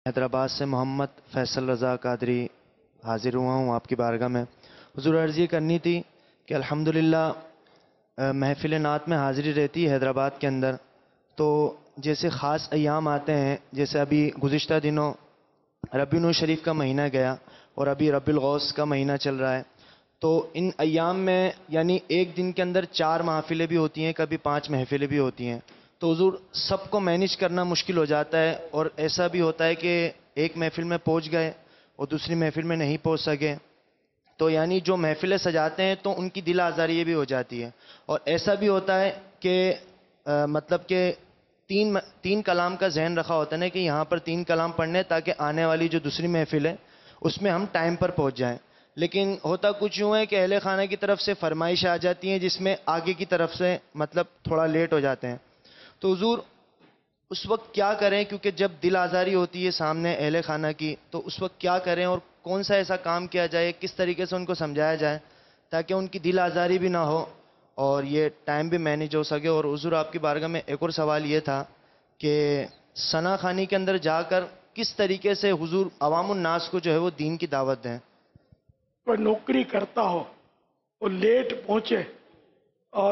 حیدرآباد سے محمد فیصل رضا قادری حاضر ہوا ہوں آپ کی بارگاہ میں. حضور عرض یہ کرنی تھی کہ الحمدللہ محفل نعت میں حاضری رہتی ہے حیدرآباد کے اندر، تو جیسے خاص ایام آتے ہیں، جیسے ابھی گزشتہ دنوں ربیع الشریف کا مہینہ گیا اور ابھی ربیع الغوث کا مہینہ چل رہا ہے، تو ان ایام میں یعنی ایک دن کے اندر 4 محفلیں بھی ہوتی ہیں، کبھی 5 محفلیں بھی ہوتی ہیں. تو حضور سب کو مینیج کرنا مشکل ہو جاتا ہے، اور ایسا بھی ہوتا ہے کہ ایک محفل میں پہنچ گئے اور دوسری محفل میں نہیں پہنچ سکے، تو یعنی جو محفلیں سجاتے ہیں تو ان کی دل آزاری بھی ہو جاتی ہے. اور ایسا بھی ہوتا ہے کہ مطلب کہ تین کلام کا ذہن رکھا ہوتا ہے نا کہ یہاں پر 3 کلام پڑھنے تاکہ آنے والی جو دوسری محفل ہے اس میں ہم ٹائم پر پہنچ جائیں. لیکن ہوتا کچھ یوں ہے کہ اہل خانہ کی طرف سے فرمائش آ جاتی ہیں جس میں آگے کی طرف سے مطلب تھوڑا لیٹ ہو جاتے ہیں. تو حضور اس وقت کیا کریں، کیونکہ جب دل آزاری ہوتی ہے سامنے اہل خانہ کی، تو اس وقت کیا کریں اور کون سا ایسا کام کیا جائے، کس طریقے سے ان کو سمجھایا جائے تاکہ ان کی دل آزاری بھی نہ ہو اور یہ ٹائم بھی مینیج ہو سکے. اور حضور آپ کی بارگاہ میں ایک اور سوال یہ تھا کہ ثنا خوانی کے اندر جا کر کس طریقے سے حضور عوام الناس کو جو ہے وہ دین کی دعوت دیں. کوئی نوکری کرتا ہو وہ لیٹ پہنچے اور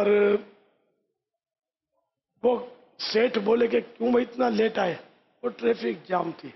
وہ سیٹ بولے کہ کیوں بھائی اتنا لیٹ آئے، وہ ٹریفک جام تھی،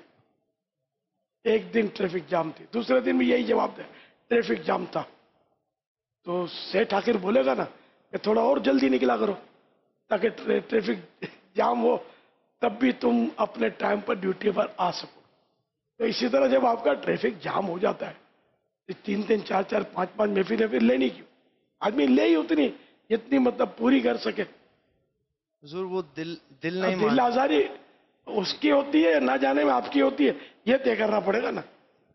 ایک دن ٹریفک جام تھی، دوسرے دن بھی یہی جواب دے ٹریفک جام تھا. تو سیٹ آخر بولے گا نا کہ تھوڑا اور جلدی نکلا کرو تاکہ ٹریفک جام ہو، تب بھی تم اپنے ٹائم پر ڈیوٹی پر آ سکو. تو اسی طرح جب آپ کا ٹریفک جام ہو جاتا ہے، 3 4 5 محفلیں پھر لینی کیوں؟ آدمی لے ہی اتنی جتنی مطلب پوری کر سکے. حضور وہ دل نہیں دل آزاری اس کی ہوتی ہے، نہ جانے میں آپ کی ہوتی ہے، یہ طے کرنا پڑے گا نا،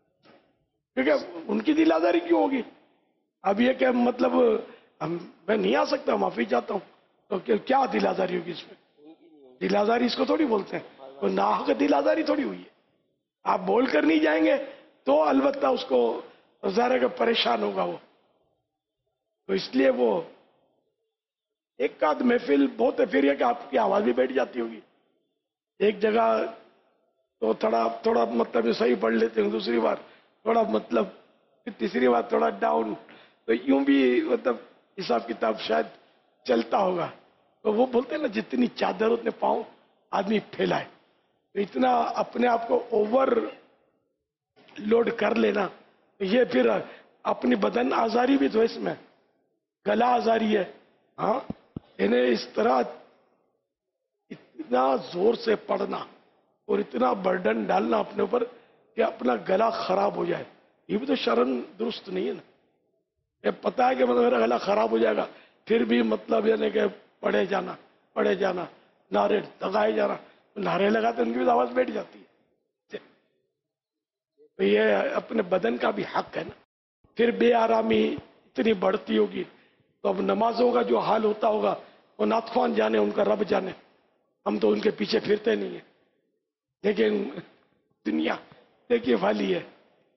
کیونکہ ان کی دل آزاری کیوں ہوگی؟ اب یہ کہ مطلب میں نہیں آ سکتا، معافی چاہتا ہوں، تو کیا دل آزاری ہوگی اس میں؟ دل آزاری اس کو تھوڑی بولتے ہیں، تو ناحق دل آزاری تھوڑی ہوئی ہے. آپ بول کر نہیں جائیں گے تو البتہ اس کو ظاہر کہ پریشان ہوگا وہ. تو اس لیے وہ ایک آدھ محفل بہت ہے، پھر یہ کہ آپ کی آواز بھی بیٹھ جاتی ہوگی ایک جگہ، تو تھوڑا مطلب صحیح پڑھ لیتے ہیں، دوسری بار تھوڑا مطلب، تیسری بار تھوڑا ڈاؤن، تو یوں بھی مطلب حساب کتاب شاید چلتا ہوگا. تو وہ بولتے ہیں نا جتنی چادر اتنے پاؤں آدمی پھیلائے. تو اتنا اپنے آپ کو اوور لوڈ کر لینا، یہ پھر اپنی بدن آزاری بھی تو اس میں گلا آزاری ہے. ہاں انہیں اس طرح اتنا زور سے پڑھنا اور اتنا برڈن ڈالنا اپنے اوپر کہ اپنا گلا خراب ہو جائے، یہ بھی تو شرم درست نہیں ہے نا. یہ پتا ہے کہ مطلب میرا گلا خراب ہو جائے گا، پھر بھی مطلب یعنی کہ پڑھے جانا، نعرے لگائے جانا. نعرے لگاتے ان کی بھی آواز بیٹھ جاتی ہے. تو یہ اپنے بدن کا بھی حق ہے نا. پھر بے آرامی اتنی بڑھتی ہوگی تو اب نمازوں کا جو حال ہوتا ہوگا وہ ناتخوان جانے، ان کا رب جانے. ہم تو ان کے پیچھے پھرتے نہیں ہیں، لیکن دنیا دیکھیے والی ہے.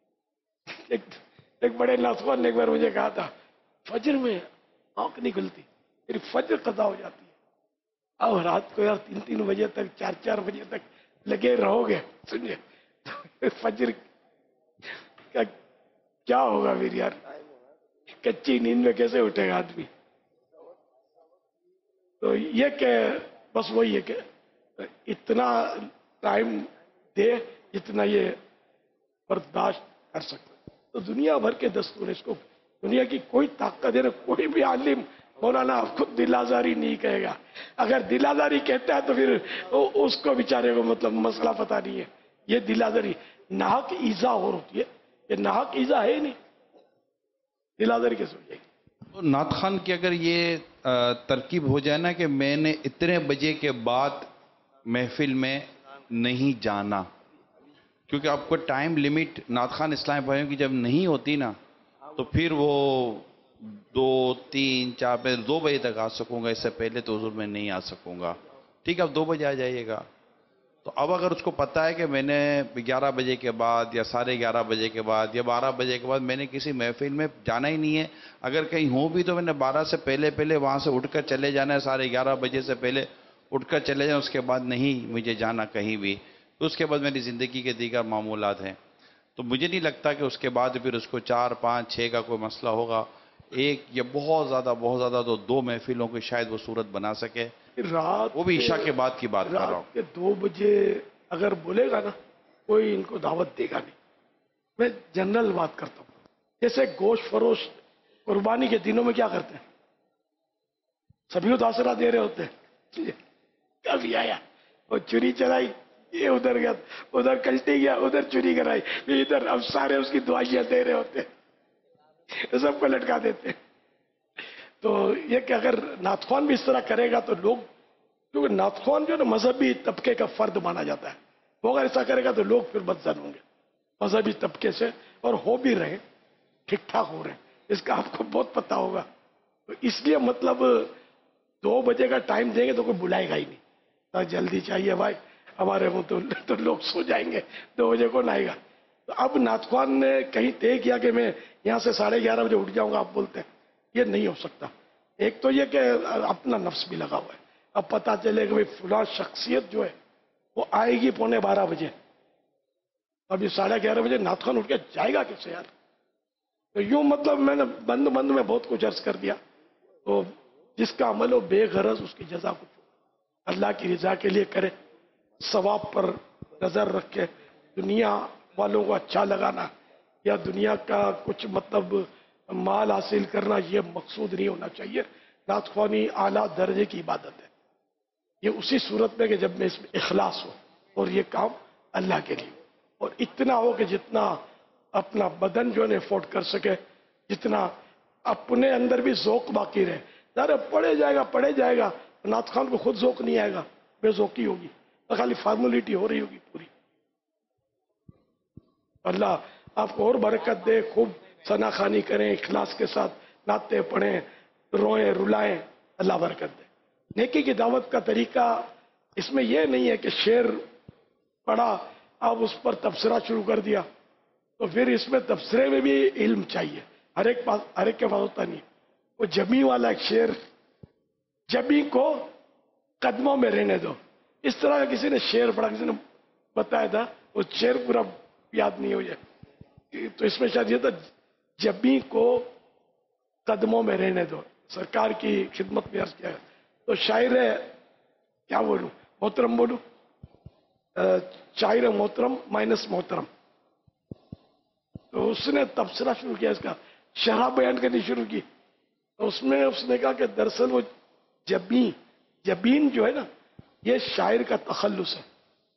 ایک بڑے ناتخوان نے ایک بار مجھے کہا تھا، فجر میں آنکھ نہیں کھلتی، پھر فجر قضا ہو جاتی ہے. اب رات کو یار 3 بجے تک 4 بجے تک لگے رہو گے، سنیے فجر کا کیا ہوگا پھر یار؟ کچی نیند میں کیسے اٹھے گا آدمی؟ تو یہ کہ بس وہی ہے کہ اتنا ٹائم دے جتنا یہ برداشت کر سکتا. تو دنیا بھر کے دستور، اس کو دنیا کی کوئی طاقت ہے، کوئی بھی عالم مولانا خود دل آزاری نہیں کہے گا. اگر دل آزاری کہتا ہے تو پھر اس کو بیچارے کو مطلب مسئلہ پتہ نہیں ہے. یہ دل آزاری ناحق ایذا اور ہوتی ہے، یہ ناحق ایذا ہے ہی نہیں، دل آزاری کیسے ہو جائے گی؟ تو نعت خان کی اگر یہ ترکیب ہو جائے نا کہ میں نے اتنے بجے کے بعد محفل میں نہیں جانا، کیونکہ آپ کو ٹائم لیمٹ نعت خان اسلامی بھائیوں کی جب نہیں ہوتی نا تو پھر وہ 2 3 4 پہ 2 بجے تک آ سکوں گا، اس سے پہلے تو حضور میں نہیں آ سکوں گا. ٹھیک ہے، اب 2 بجے آ جائیے گا. تو اب اگر اس کو پتا ہے کہ میں نے 11 بجے کے بعد یا 11:30 بجے کے بعد یا 12 بجے کے بعد میں نے کسی محفل میں جانا ہی نہیں ہے، اگر کہیں ہوں بھی تو میں نے 12 سے پہلے وہاں سے اٹھ کر چلے جانا ہے، 11:30 بجے سے پہلے اٹھ کر چلے جانا، اس کے بعد نہیں مجھے جانا کہیں بھی. تو اس کے بعد میری زندگی کے دیگر معمولات ہیں. تو مجھے نہیں لگتا کہ اس کے بعد پھر اس کو 4 5 6 کا کوئی مسئلہ ہوگا. ایک یا بہت زیادہ تو 2 محفلوں کی شاید وہ صورت بنا سکے. رات وہ بھی عشاء کے بعد کی بات کر رہا ہوں. رات کے 2 بجے اگر بولے گا نا کوئی ان کو دعوت دے گا نہیں. میں جنرل بات کرتا ہوں. جیسے گوشت فروش قربانی کے دنوں میں کیا کرتے ہیں؟ سبھی اتاثرہ دے رہے ہوتے ہیں. کبھی آیا وہ چوری چلائی، یہ ادھر گیا، ادھر کشتی گیا، ادھر چوری کرائی، ادھر اب سارے اس کی دعائیاں دے رہے ہوتے ہیں، سب کو لٹکا دیتے ہیں. تو یہ کہ اگر ناتخوان بھی اس طرح کرے گا تو لوگ، کیونکہ ناتخوان جو ہے نا مذہبی طبقے کا فرد مانا جاتا ہے، وہ اگر ایسا کرے گا تو لوگ پھر بدزن ہوں گے مذہبی طبقے سے، اور ہو بھی رہے ٹھیک ٹھاک ہو رہے ہیں. اس کا آپ کو بہت پتا ہوگا. تو اس لیے مطلب 2 بجے کا ٹائم دیں گے تو کوئی بلائے گا ہی نہیں. جلدی چاہیے بھائی ہمارے وہ تو لوگ سو جائیں گے، 2 بجے کون آئے گا. تو اب ناتخوان نے کہیں طے کیا کہ میں یہاں سے 11:30 بجے اٹھ جاؤں گا، آپ بولتے ہیں یہ نہیں ہو سکتا. ایک تو یہ کہ اپنا نفس بھی لگا ہوا ہے. اب پتا چلے کہ فلاں شخصیت جو ہے وہ آئے گی 11:45 بجے، اب یہ 11:30 بجے ناتخوان اٹھ کے جائے گا کیسے یار. تو یوں مطلب میں نے بند میں بہت کچھ عرض کر دیا. تو جس کا عمل ہو بے غرض اس کی جزا کچھ اللہ کی رضا کے لیے کرے، ثواب پر نظر رکھے. دنیا والوں کو اچھا لگانا یا دنیا کا کچھ مطلب مال حاصل کرنا یہ مقصود نہیں ہونا چاہیے. ناتخوانی اعلیٰ درجے کی عبادت ہے. یہ اسی صورت میں کہ جب میں اس میں اخلاص ہو اور یہ کام اللہ کے لیے، اور اتنا ہو کہ جتنا اپنا بدن جو ہے افورڈ کر سکے، جتنا اپنے اندر بھی ذوق باقی رہے. ظاہر پڑھے جائے گا نعت خان کو خود ذوق نہیں آئے گا، بے ذوقی ہوگی، تو خالی فارمولیٹی ہو رہی ہوگی پوری. اللہ آپ کو اور برکت دے. خوب ثنا خوانی کریں، اخلاص کے ساتھ نعتیں پڑھیں، روئیں رلائیں، اللہ برکت دے. نیکی کی دعوت کا طریقہ اس میں یہ نہیں ہے کہ شعر پڑھا اب اس پر تبصرہ شروع کر دیا. تو پھر اس میں تبصرے میں بھی علم چاہیے. ہر ایک کے پاس ہوتا نہیں. وہ جمی والا ایک شعر، جمی کو قدموں میں رہنے دو، اس طرح کا کسی نے شعر پڑھا، کسی نے بتایا تھا، وہ شعر پورا یاد نہیں ہو جائے. تو اس میں شاید یہ تھا جمی کو قدموں میں رہنے دو. سرکار کی خدمت میں عرض کیا ہے. تو شاعر کیا بولوں، محترم بولوں، شاعر محترم مائنس محترم. تو اس نے تبصرہ شروع کیا، اس کا شرح بیان کرنی شروع کی. تو اس میں اس نے کہا کہ دراصل وہ جبین جو ہے نا یہ شاعر کا تخلص ہے.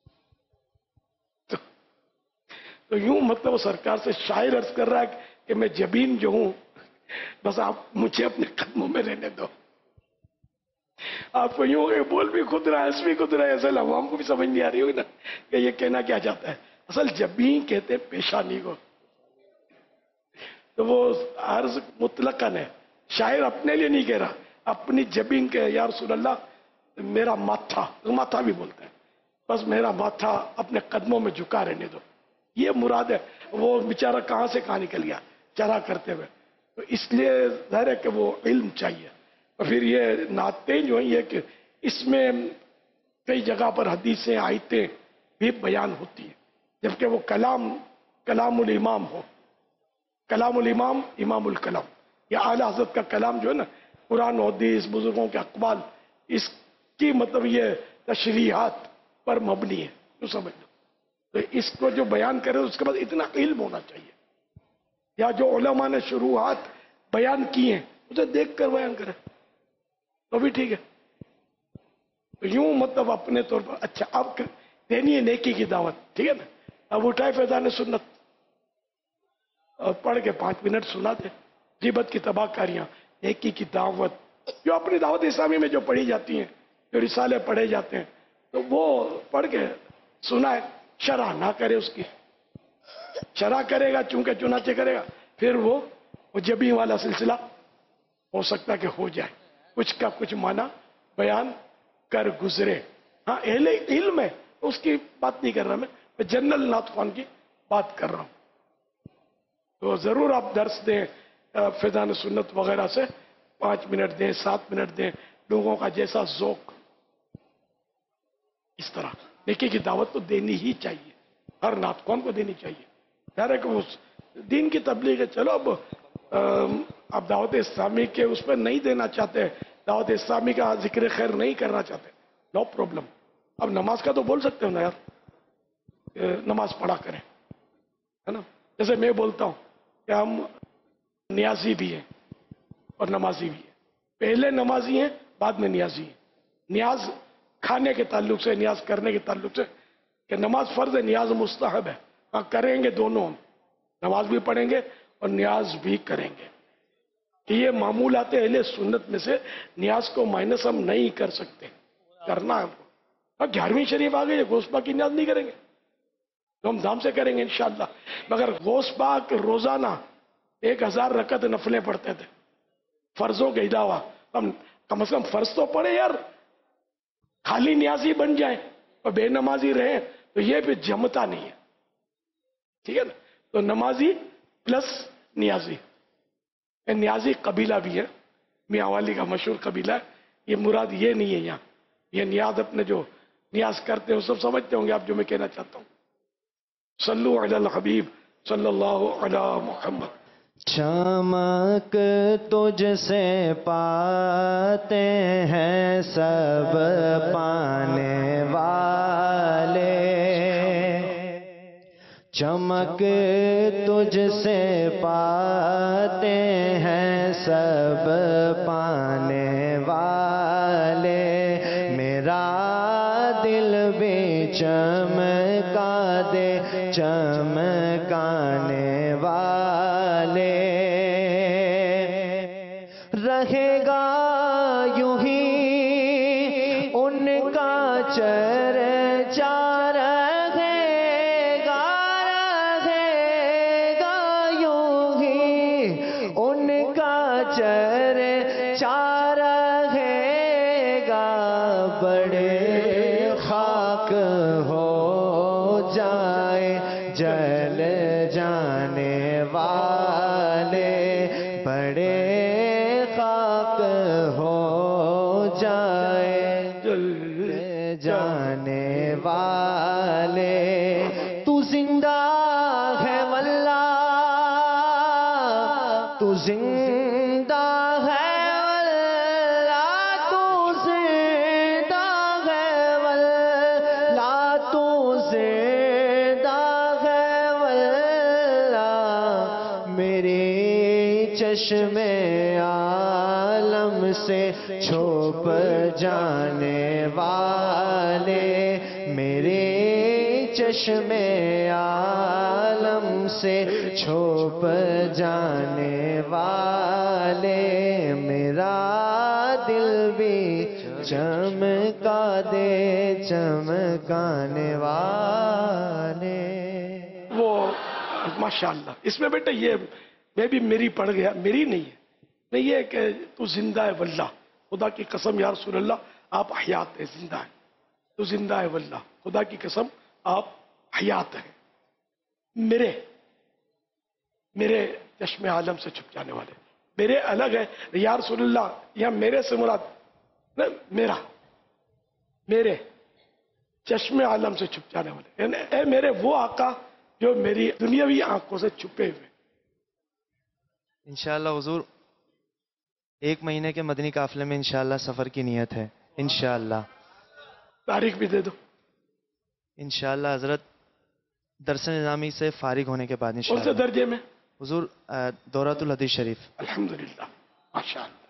تو یوں مطلب وہ سرکار سے شاعر عرض کر رہا ہے کہ میں جبین جو ہوں بس آپ مجھے اپنے قدموں میں رہنے دو. آپ کو یوں بول بھی خود رہا ہے، ہنس بھی خود رہا ہے، اصل عوام کو بھی سمجھ نہیں آ رہی ہوگی نا کہ یہ کہنا کیا چاہتا ہے. اصل جبین کہتے ہیں پیشانی کو. تو وہ عرض مطلقاً ہے، شاعر اپنے لیے نہیں کہہ رہا، اپنی جبین کہ یا رسول اللہ میرا ماتھا بھی بولتا ہے، بس میرا ماتھا اپنے قدموں میں جھکا رہنے دو. یہ مراد ہے. وہ بیچارہ کہاں سے کہاں نکل گیا چرا کرتے ہوئے. تو اس لیے ظاہر ہے کہ وہ علم چاہیے. اور پھر یہ نعتیں جو ہیں یہ کہ اس میں کئی جگہ پر حدیثیں آیتیں بھی بیان ہوتی ہیں، جبکہ وہ کلام الامام ہو. کلام الامام امام الکلام، یا اعلی حضرت کا کلام جو ہے نا، قرآن و حدیث بزرگوں کے اقوال، اس کی مطلب یہ تشریحات پر مبنی ہے، تو سمجھ لو. تو اس کو جو بیان کرے اس کے بعد اتنا علم ہونا چاہیے، یا جو علماء نے شروحات بیان کی ہیں اسے دیکھ کر بیان کرے تو بھی ٹھیک ہے. تو یوں مطلب اپنے طور پر اچھا اب دینی ہے نیکی کی دعوت، ٹھیک ہے نا. اب اٹھائے فیضان سنت اور پڑھ کے 5 منٹ سنا دے. غیبت کی تباہ کاریاں، نیکی کی دعوت، جو اپنی دعوت اسلامی میں جو پڑھی جاتی ہیں، جو رسالے پڑھے جاتے ہیں، تو وہ پڑھ کے سنائے. شرح نہ کرے، اس کی شرح کرے گا چونکہ چنانچہ کرے گا، پھر وہ جبی والا سلسلہ ہو سکتا کہ ہو جائے، کچھ کا کچھ معنی بیان کر گزرے. ہاں اہل علم ہے اس کی بات نہیں کر رہا میں جنرل نعت خوان کی بات کر رہا ہوں. تو ضرور آپ درس دیں فیضان سنت وغیرہ سے، 5 منٹ دیں، 7 منٹ دیں، لوگوں کا جیسا ذوق اس طرح. नेकी की दावत तो देनी ही चाहिए, हर नातखवान को देनी चाहिए। यार है कि उस दीन की तबलीग है, चलो अब दावत इस्लामी के उस पर नहीं देना चाहते, दावत इस्लामी का जिक्र खैर नहीं करना चाहते, नो प्रॉब्लम। अब नमाज का तो बोल सकते हो ना यार, नमाज पढ़ा करें, है ना। जैसे मैं बोलता हूँ कि हम नियाजी भी हैं और नमाजी भी हैं, पहले नमाजी हैं बाद में नियाजी हैं। नियाज खाने के ताल्लुक से, नियाज करने के ताल्लुक से, कि नमाज फर्ज है, नियाज मुस्तहब है, हाँ करेंगे दोनों, हम नमाज भी पढ़ेंगे और नियाज भी करेंगे। कि ये मामूलात अहले सुन्नत में से नियाज को माइनस हम नहीं कर सकते, करना है हमको। अब 11वीं शरीफ आ गई है, गोश्त पाक की नियाज नहीं करेंगे, धूमधाम से करेंगे इंशाअल्लाह। मगर गोश्त पाक रोजाना 1000 रकत नफले पढ़ते थे फर्जों के अलावा, हम कम से कम फर्ज तो पढ़े यार, खाली नियाजी बन जाए और बेनमाजी रहे तो ये भी जमता नहीं है, ठीक है ना। तो नमाजी प्लस नियाजी, नियाजी कबीला भी है, मियाँ वाली का मशहूर कबीला है, ये मुराद ये नहीं है यहाँ, ये नियाज अपने जो नियाज करते हैं वो सब समझते होंगे आप जो मैं कहना चाहता हूँ। सल्लु अलल हबीब सल्लल्लाहु अला मुहम्मद। चमक तुझसे पाते हैं सब पाने वाले, चमक तुझसे पाते हैं सब पाने वाले, मेरा दिल भी चमका दे चमकाने वाले, रहेगा यूं ही उनका चर्चा, रहेगा यूं ही उनका चर्चा रहेगा, बड़े खाक हो जाए जल जाने वाले, बड़े खाक हो जाए जल जाने वाले। तू जिंदा है वल्लाह, तू जिंदा है वल्लाह, तू जिंदा है वल्लाह, तू जिंदा है वल्लाह, मेरे चश्मे आलम से छुप जाने वाले, मेरे चश्मे आलम से छुप जाने वाले, मेरा दिल भी चमका दे चमकाने वाले। वो माशाअल्लाह, इसमें बेटा ये मैं भी मेरी पढ़ गया, मेरी नहीं है, नहीं ये कि तू जिंदा है वल्लाह, खुदा की कसम या रसूल अल्लाह आप हयात है, जिंदा है, तू जिंदा है वल्लाह, खुदा की कसम आप हयात है, मेरे चश्मे आलम से छुप जाने वाले, मेरे अलग है या रसूल अल्लाह, या मेरे से मुराद मेरा, मेरे चश्मे आलम से छुप जाने वाले, यानी ए मेरे वो आका जो मेरी दुनियावी आंखों से छुपे हुए। इंशाअल्लाह हुजूर 1 महीने के मदनी काफिले में इंशाअल्लाह सफर की नियत है, इंशाअल्लाह। तारीख भी दे दो इंशाअल्लाह हजरत दरस निज़ामी से फारिग होने के बाद कौन से इंशाअल्लाह। दर्जे में? हुजूर दौरातुल हदीस शरीफ। अल्हम्दुलिल्लाह, माशाअल्लाह।